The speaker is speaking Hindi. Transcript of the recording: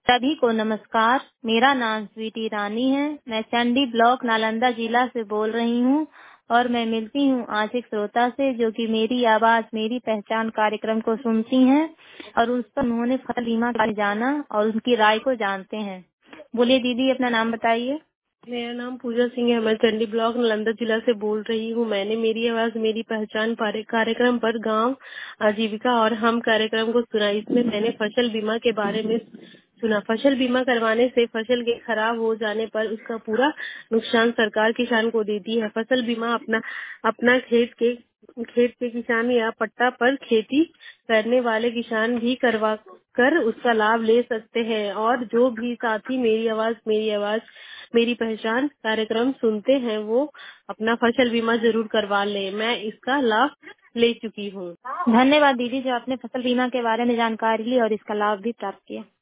सभी को नमस्कार। मेरा नाम स्वीटी रानी है। मैं चंडी ब्लॉक नालंदा जिला से बोल रही हूँ और मैं मिलती हूँ आज एक श्रोता से जो कि मेरी आवाज मेरी पहचान कार्यक्रम को सुनती हैं और उस पर उन्होंने फसल बीमा का जाना और उनकी राय को जानते हैं। बोलिए दीदी, अपना नाम बताइए। मेरा नाम पूजा सिंह है। मैं चंडी ब्लॉक नालंदा जिला से बोल रही हूँ। मैंने मेरी आवाज मेरी पहचान कार्यक्रम पर गांव आजीविका और हम कार्यक्रम को सुना। इसमें मैंने फसल बीमा के बारे में सुना। फसल बीमा करवाने से फसल के खराब हो जाने पर उसका पूरा नुकसान सरकार किसान को देती है। फसल बीमा अपना खेत के किसान या पट्टा पर खेती करने वाले किसान भी करवा कर उसका लाभ ले सकते हैं। और जो भी साथी मेरी पहचान कार्यक्रम सुनते हैं वो अपना फसल बीमा जरूर करवा ले। मैं इसका लाभ ले चुकी हूँ। धन्यवाद दीदी, जो आपने फसल बीमा के बारे में जानकारी ली और इसका लाभ भी प्राप्त किया।